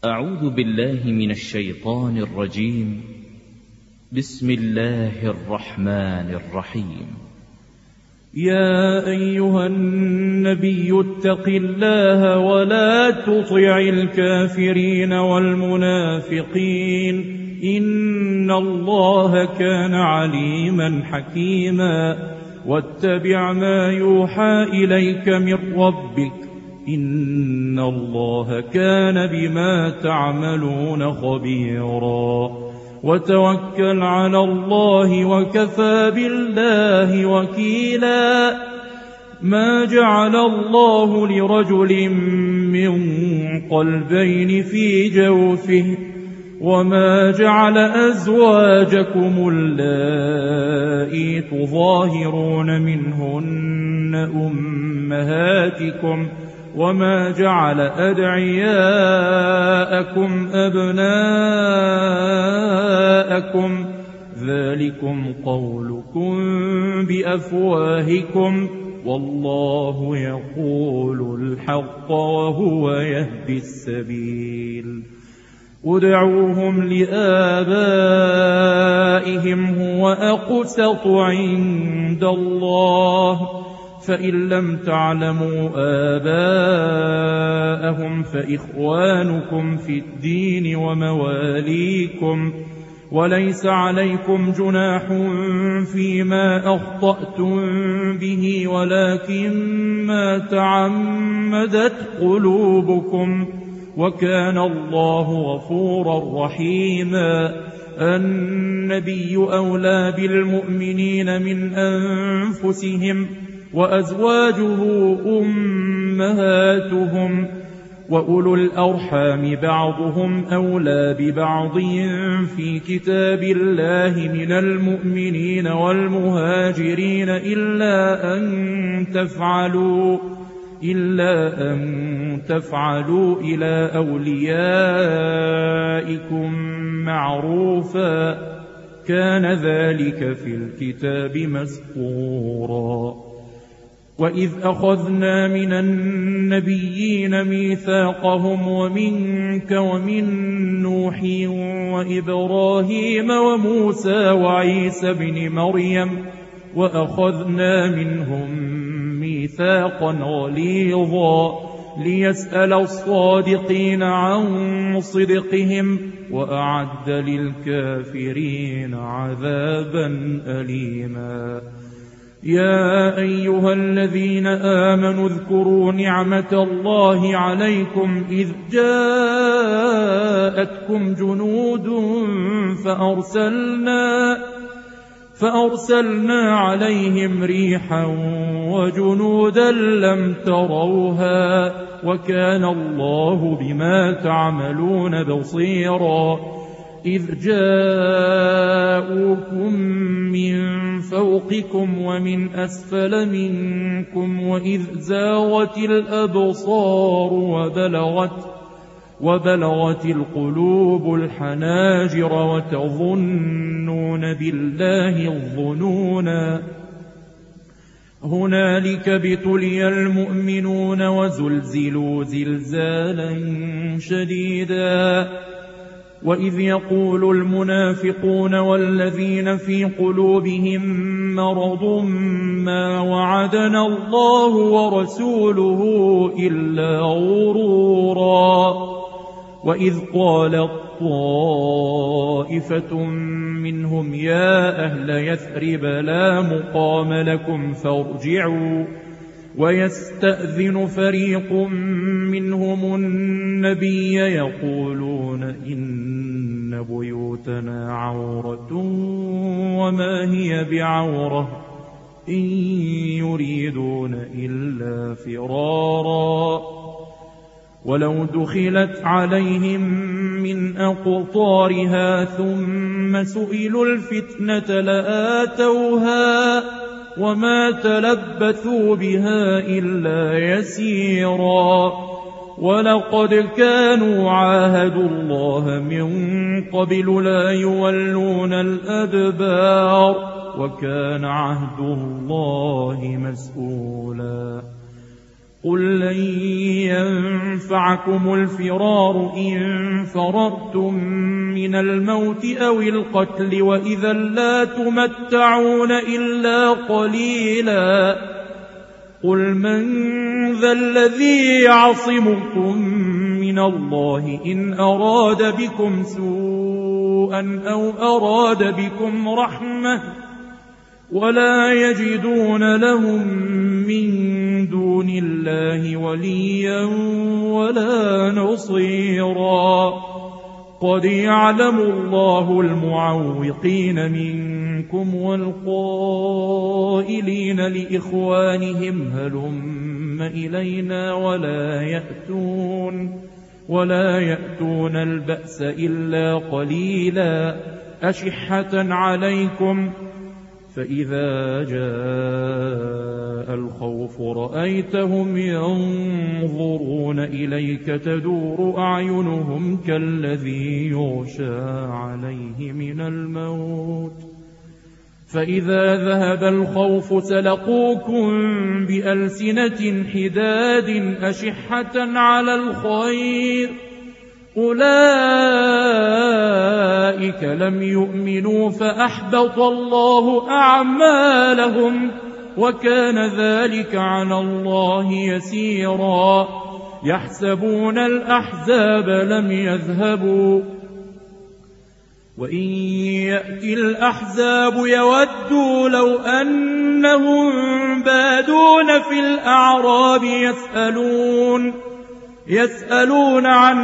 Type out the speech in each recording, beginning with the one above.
أعوذ بالله من الشيطان الرجيم. بسم الله الرحمن الرحيم. يا أيها النبي اتق الله ولا تطع الكافرين والمنافقين إن الله كان عليما حكيما. واتبع ما يوحى إليك من ربك إن الله كان بما تعملون خبيرا. وتوكل على الله وكفى بالله وكيلا. ما جعل الله لرجل من قلبين في جوفه وما جعل أزواجكم اللائي تظاهرون منهن أمهاتكم وما جعل أدعياءكم أبناءكم ذلكم قولكم بأفواهكم والله يقول الحق وهو يهدي السبيل. ادعوهم لآبائهم هو أقسط عند الله فإن لم تعلموا آباءهم فإخوانكم في الدين ومواليكم وليس عليكم جناح فيما أخطأتم به ولكن ما تعمدت قلوبكم وكان الله غفورا رحيما. النبي أولى بالمؤمنين من أنفسهم وأزواجه أمهاتهم وأولو الأرحام بعضهم أولى ببعض في كتاب الله من المؤمنين والمهاجرين إلا أن تفعلوا إلى أوليائكم معروفا كان ذلك في الكتاب مسطورا. وإذ أخذنا من النبيين ميثاقهم ومنك ومن نوح وإبراهيم وموسى وعيسى بن مريم وأخذنا منهم ميثاقا غليظا ليسأل الصادقين عن صدقهم وأعد للكافرين عذابا أليما. يا أيها الذين آمنوا اذكروا نعمة الله عليكم إذ جاءتكم جنود فأرسلنا عليهم ريحا وجنودا لم تروها وكان الله بما تعملون بصيرا. إذ جاءوكم من فوقكم ومن أسفل منكم وإذ زاغت الأبصار وبلغت القلوب الحناجر وتظنون بالله الظنونا. هنالك ابتلي المؤمنون وزلزلوا زلزالا شديدا. وإذ يقول المنافقون والذين في قلوبهم مرض ما وعدنا الله ورسوله إلا غرورا. وإذ قالت طائفة منهم يا أهل يثرب لا مقام لكم فارجعوا ويستأذن فريق منهم النبي يقولون إن بيوتنا عورة وما هي بعورة إن يريدون إلا فرارا. ولو دخلت عليهم من أقطارها ثم سئلوا الفتنة لآتوها وما تلبثوا بها إلا يسيرا. ولقد كانوا عاهدوا الله من قبل لا يولون الأدبار وكان عهد الله مسؤولا. قل لن ينفعكم الفرار إن فررتم من الموت أو القتل وإذا لا تمتعون إلا قليلا قل من ذا الذي يعصمكم من الله إن أراد بكم سوءا أو أراد بكم رحمة ولا يجدون لهم من دون الله وليا ولا نصيرا قد يعلم الله المعوقين منكم والقائلين لإخوانهم هلم إلينا ولا يأتون البأس إلا قليلا أشحة عليكم فإذا جاء الخوف رأيتهم ينظرون إليك تدور أعينهم كالذي يغشى عليه من الموت فإذا ذهب الخوف سلقوكم بألسنة حداد أشحة على الخير أولئك لم يؤمنوا فأحبط الله أعمالهم وكان ذلك على الله يسيرا يحسبون الأحزاب لم يذهبوا وإن يأتي الأحزاب يودوا لو أنهم بادون في الأعراب يسألون عن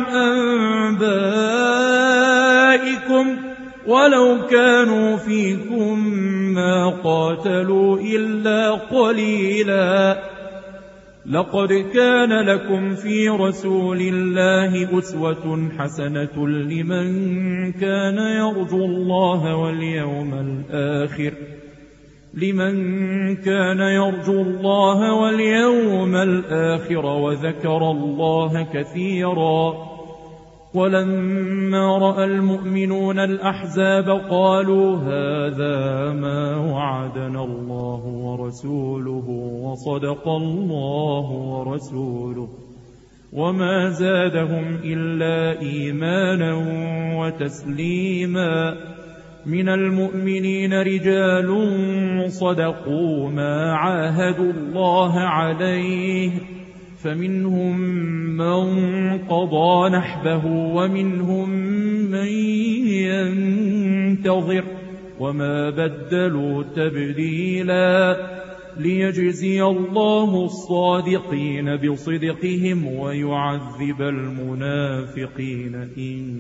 أنبائكم ولو كانوا فيكم ما قاتلوا إلا قليلا لقد كان لكم في رسول الله أسوة حسنة لمن كان يرجو الله واليوم الآخر وذكر الله كثيرا ولما رأى المؤمنون الأحزاب قالوا هذا ما وعدنا الله ورسوله وصدق الله ورسوله وما زادهم إلا إيمانا وتسليما من المؤمنين رجال صدقوا ما عاهدوا الله عليه فمنهم من قضى نحبه ومنهم من ينتظر وما بدلوا تبديلا ليجزي الله الصادقين بصدقهم ويعذب المنافقين إن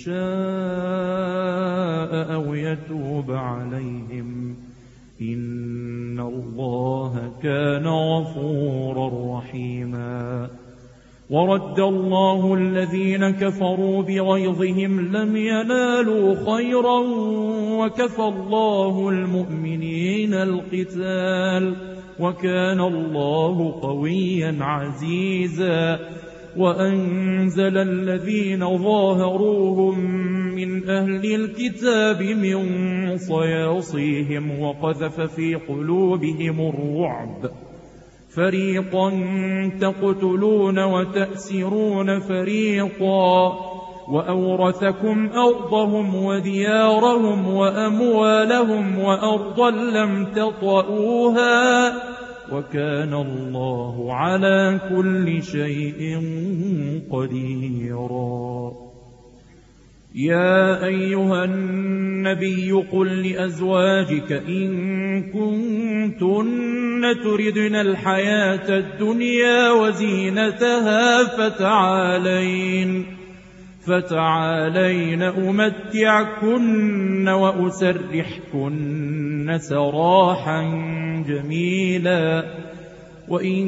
شاء أو يتوب عليهم إن الله كان غفورا رحيما ورد الله الذين كفروا بغيظهم لم ينالوا خيرا وكفى الله المؤمنين القتال وكان الله قويا عزيزا وأنزل الذين ظاهروهم من أهل الكتاب من صياصيهم وقذف في قلوبهم الرعب فريقا تقتلون وتأسرون فريقا وأورثكم أرضهم وديارهم وأموالهم وأرضا لم تطئوها وكان الله على كل شيء قديرا يا أيها النبي قل لأزواجك إن كنتن تردن الحياة الدنيا وزينتها فتعالين أمتعكن وأسرحكن سراحا جميلا وإن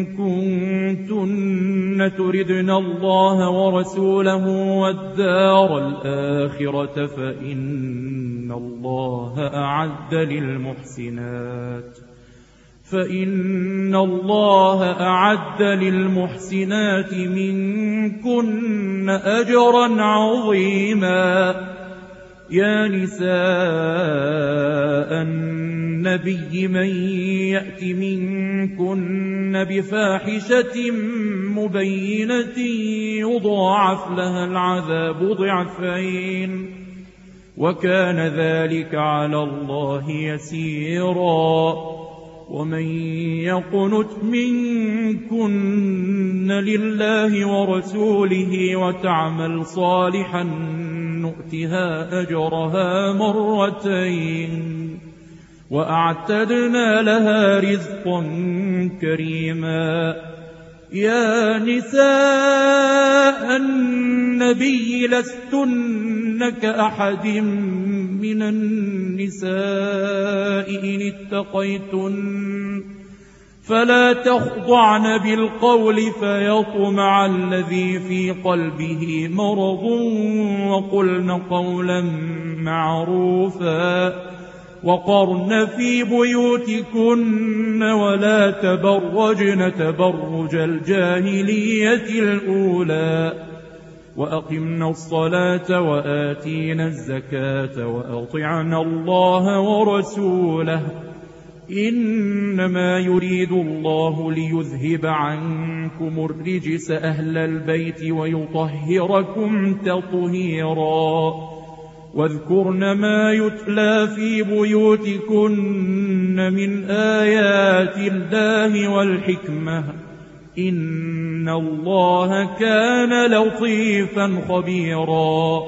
كنتن تردن الله ورسوله والدار الآخرة فإن الله أعد للمحسنات منكن أجرا عظيما يا نساء النبي من يأت منكن بفاحشة مبينة يضاعف لها العذاب ضعفين وكان ذلك على الله يسيرا ومن يقنت منكن لله ورسوله وتعمل صالحا نؤتها أجرها مرتين وأعتدنا لها رزقا كريما يا نساء النبي لستن كأحد من النساء إن اتقيتن فلا تخضعن بالقول فيطمع الذي في قلبه مرض وقلن قولا معروفا وقرن في بيوتكن ولا تبرجن تبرج الجاهلية الأولى وأقمنا الصلاة وآتينا الزكاة وأطعنا الله ورسوله إنما يريد الله ليذهب عنكم الرجس أهل البيت ويطهركم تطهيرا واذكرن ما يتلى في بيوتكن من آيات الله والحكمة إن الله كان لطيفا خبيرا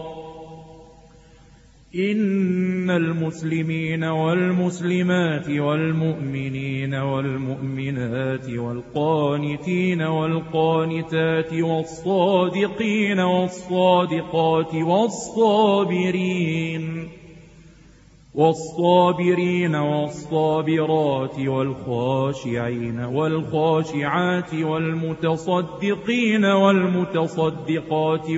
إن المسلمين والمسلمات والمؤمنين والمؤمنات والقانتين والقانتات والصادقين والصادقات والصابرين والصابرات والخاشعين والخاشعات والمتصدقين والمتصدقات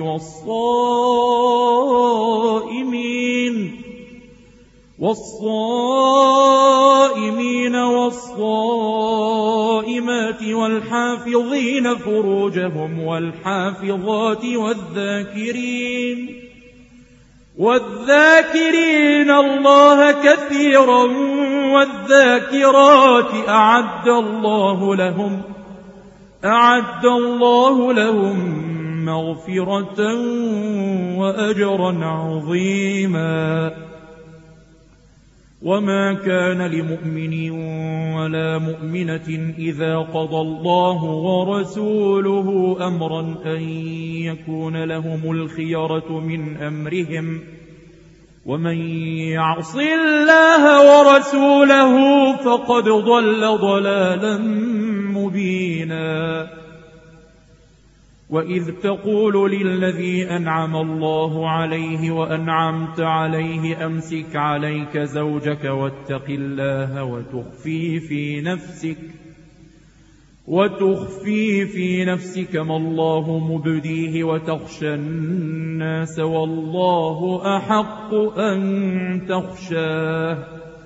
والصائمين والصائمات والحافظين فروجهم والحافظات والذاكرين الله كثيرا والذاكرات أعد الله لهم مغفرة وأجرا عظيما وما كان لمؤمن ولا مؤمنة إذا قضى الله ورسوله أمرا أن يكون لهم الخيرة من أمرهم ومن يعص الله ورسوله فقد ضل ضلالا مبينا وإذ تقول للذي أنعم الله عليه وأنعمت عليه أمسك عليك زوجك واتق الله وتخفي في نفسك ما الله مبديه وتخشى الناس والله أحق أن تخشاه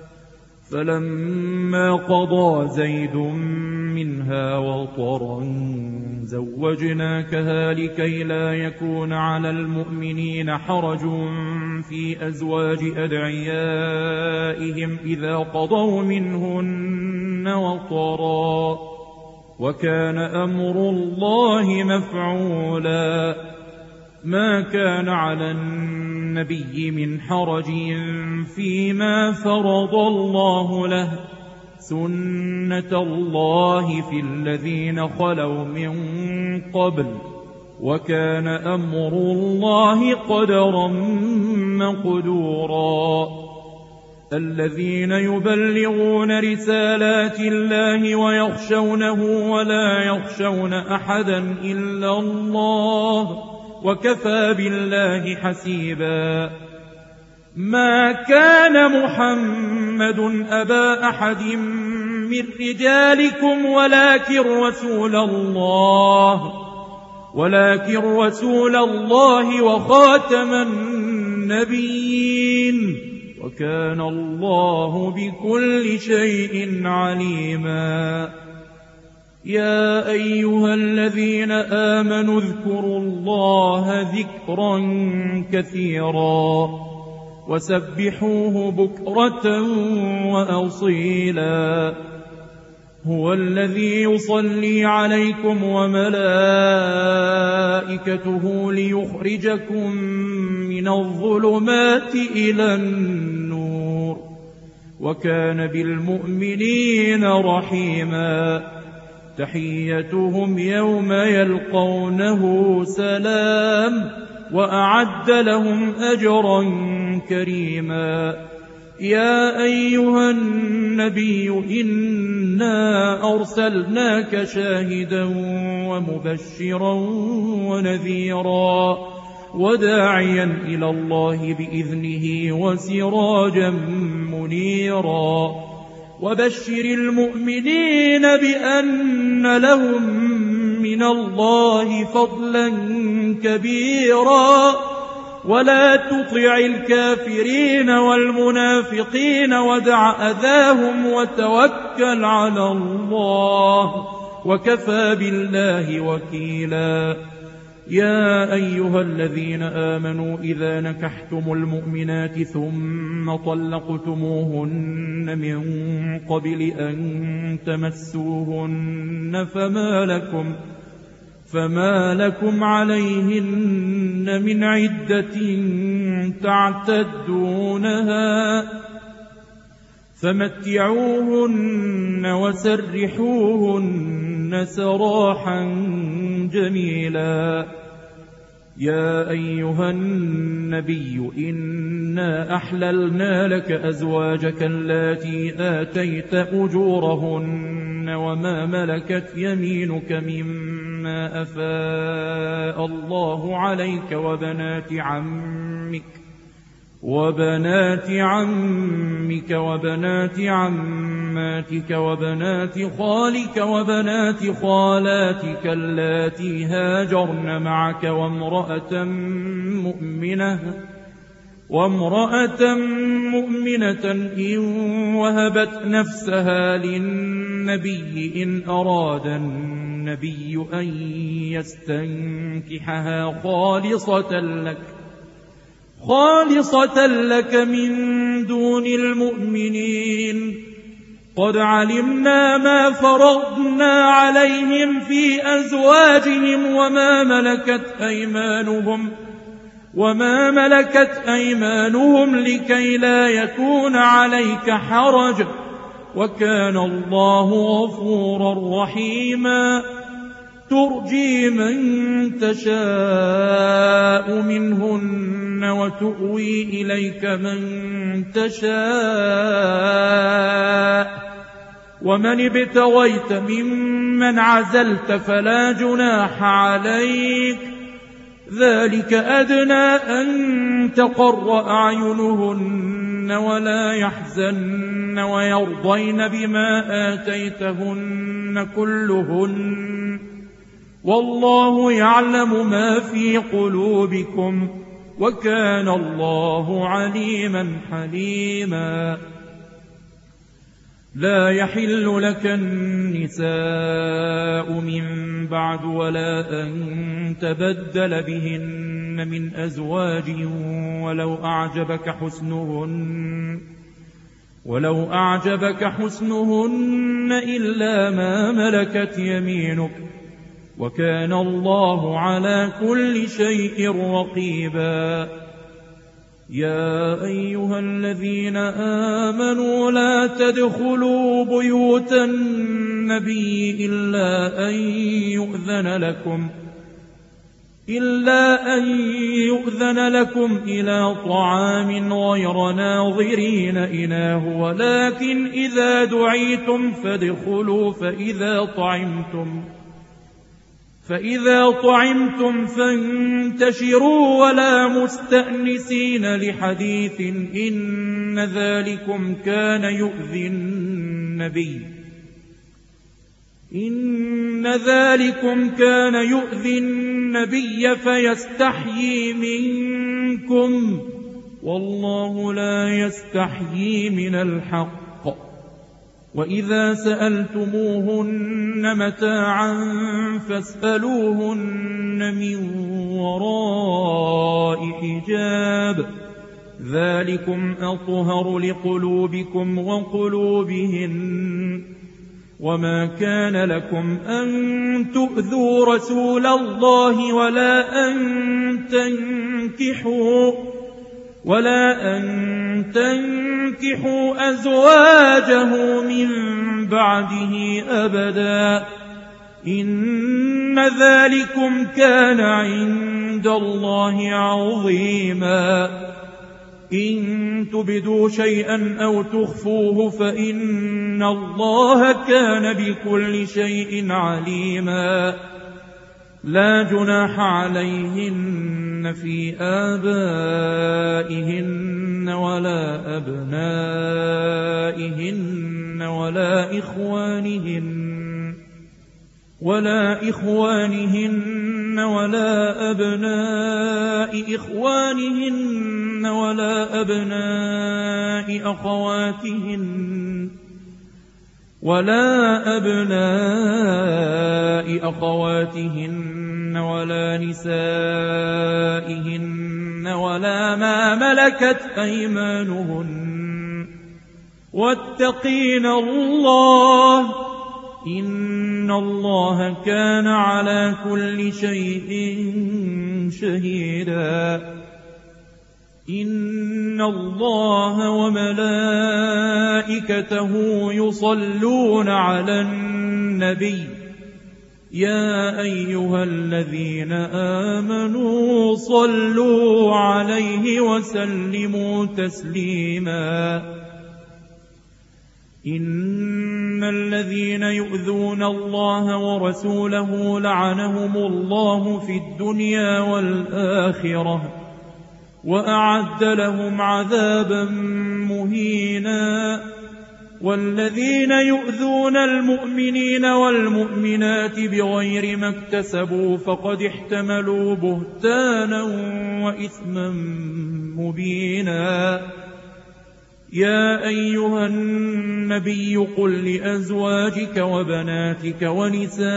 فلما قضى زيد منها وطرا زوجناكها لكي لا يكون على المؤمنين حرج في أزواج أدعيائهم إذا قضوا منهن وطرا وكان أمر الله مفعولا ما كان على النبي من حرج فيما فرض الله له سنة الله في الذين خلوا من قبل وكان أمر الله قدرا مقدورا الذين يبلغون رسالات الله ويخشونه ولا يخشون أحدا إلا الله وكفى بالله حسيبا ما كان محمد أبا أحد من رجالكم ولكن رسول الله وخاتم النبيين وكان الله بكل شيء عليما يا أيها الذين آمنوا اذكروا الله ذكرا كثيرا وسبحوه بكرة وأصيلا. هو الذي يصلي عليكم وملائكته ليخرجكم من الظلمات إلى النور، وكان بالمؤمنين رحيما. تحيتهم يوم يلقونه سلام، وأعد لهم أجرا كريما. يا أيها النبي إنا أرسلناك شاهدا ومبشرا ونذيرا وداعيا إلى الله بإذنه وسراجا منيرا. وبشر المؤمنين بأن لهم من الله فضلا كبيرا، ولا تطع الكافرين والمنافقين ودع أذاهم وتوكل على الله، وكفى بالله وكيلا. يا أيها الذين آمنوا إذا نكحتم المؤمنات ثم طلقتموهن من قبل أن تمسوهن فما لكم عليهن من عدة تعتدونها، فمتعوهن وسرحوهن سراحا جميلا. يا أيها النبي إنا أحللنا لك أزواجك اللاتي آتيت أجورهن وما ملكت يمينك مما أفاء الله عليك وبنات عمك وبنات عماتك وبنات خالك وبنات خالاتك اللاتي هاجرن معك وامرأة مؤمنة إن وهبت نفسها للنبي إن أراد النبي أن يستنكحها خالصة لك من دون المؤمنين. قد علمنا ما فرضنا عليهم في أزواجهم وما ملكت أيمانهم لكي لا يكون عليك حرج، وكان الله غفورا رحيما. ترجي من تشاء منهن وتؤوي إليك من تشاء، ومن ابتغيت ممن عزلت فلا جناح عليك، ذلك أدنى أن تقر أعينهن ولا يحزن ويرضين بما آتيتهن كلهن، والله يعلم ما في قلوبكم، وكان الله عليما حليما. لا يحل لك النساء من بعد ولا أن تبدل بهن من أزواج ولو أعجبك حسنهن إلا ما ملكت يمينك، وكان الله على كل شيء رقيبا. يا أيها الذين آمنوا لا تدخلوا بيوت النبي إلا أن يؤذن لكم إلى طعام غير ناظرين إناه، ولكن إذا دعيتم فادخلوا، فإذا طعمتم فانتشروا ولا مستأنسين لحديث، إن ذلكم كان يؤذي النبي فيستحيي منكم، والله لا يستحيي من الحق. وإذا سألتموهن متاعا فاسألوهن من وراء حجاب، ذلكم أطهر لقلوبكم وقلوبهن. وما كان لكم أن تؤذوا رسول الله ولا أن تنكحوا أزواجه من بعده أبدا، إن ذلكم كان عند الله عظيما. إن تبدوا شيئا أو تخفوه فإن الله كان بكل شيء عليما. لا جناح عليهن في آبائهن ولا أبنائهن ولا إخوانهن ولا أبناء إخوانهن ولا أبناء أخواتهن ولا نسائهن ولا ما ملكت أيمانهن، واتقين الله إن الله كان على كل شيء شهيدا. إن الله وملائكته يصلون على النبي يا أيها الذين آمنوا صلوا عليه وسلموا تسليما. إن الذين يؤذون الله ورسوله لعنهم الله في الدنيا والآخرة وأعد لهم عذابا مهينا. والذين يؤذون المؤمنين والمؤمنات بغير ما اكتسبوا فقد احتملوا بهتانا وإثما مبينا. يا أيها النبي قل لأزواجك وبناتك ونساء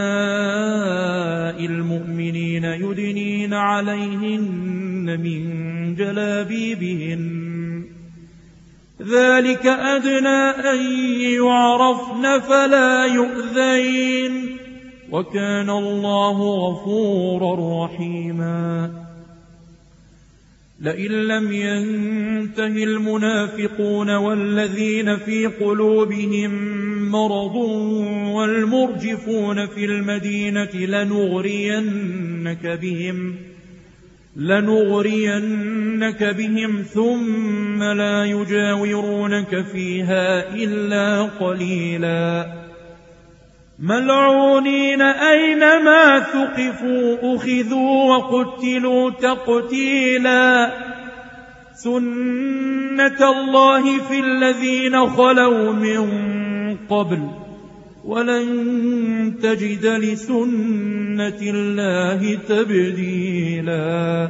المؤمنين يدنين عليهن من جلابيبهن، ذلك أدنى أن يعرفن فلا يؤذين، وكان الله غفورا رحيما. لئن لم ينته المنافقون والذين في قلوبهم مرض والمرجفون في المدينة لنغرينك بهم ثم لا يجاورونك فيها إلا قليلا. ملعونين أينما ثقفوا أخذوا وقتلوا تقتيلا. سنة الله في الذين خلوا من قبل ولن تجد لسنة الله تبديلا.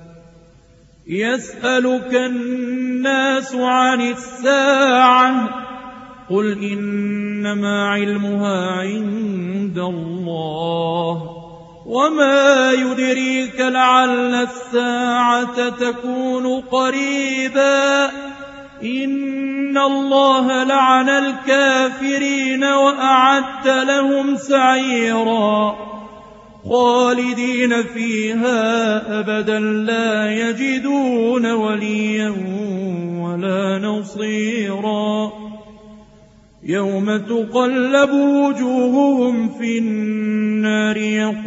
يسألك الناس عن الساعة قل إنما علمها عند الله وما يدريك لعل الساعة تكون قريبا. إن الله لعن الكافرين وأعد لهم سعيرا خالدين فيها أبدا لا يجدون وليا ولا نصيرا. يوم تقلب وجوههم في النار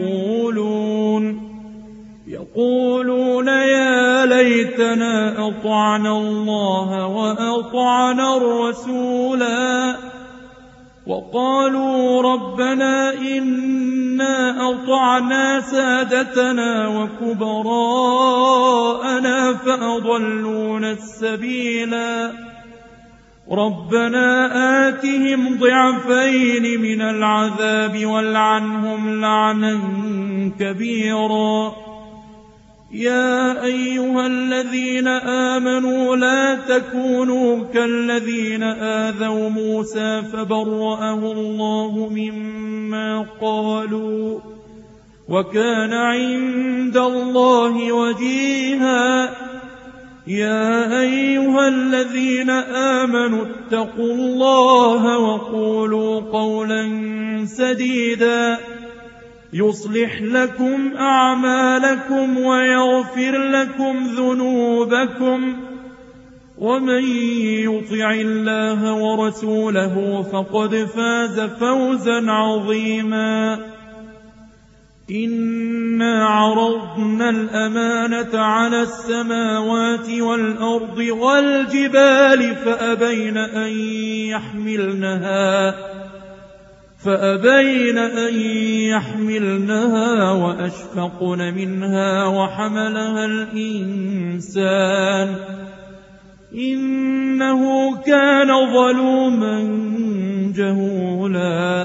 يقولون يا ليتنا أطعنا الله وأطعنا الرسولا. وقالوا ربنا إنا أطعنا سادتنا وكبراءنا فأضلونا السبيلا. ربنا آتهم ضعفين من العذاب والعنهم لعنا كبيرا. يا أيها الذين آمنوا لا تكونوا كالذين آذوا موسى فبرأه الله مما قالوا وكان عند الله وجيها. يا أيها الذين آمنوا اتقوا الله وقولوا قولا سديدا يصلح لكم أعمالكم ويغفر لكم ذنوبكم ومن يطع الله ورسوله فقد فاز فوزا عظيما إنا عرضنا الأمانة على السماوات والأرض والجبال فأبين أن يحملنها وأشفقن منها وحملها الإنسان إنه كان ظلوما جهولا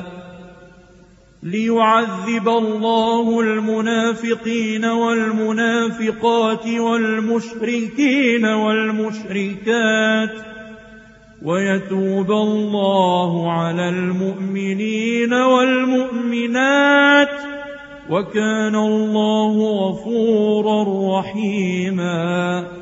ليعذب الله المنافقين والمنافقات والمشركين والمشركات ويتوب الله على المؤمنين والمؤمنات وكان الله غفورا رحيما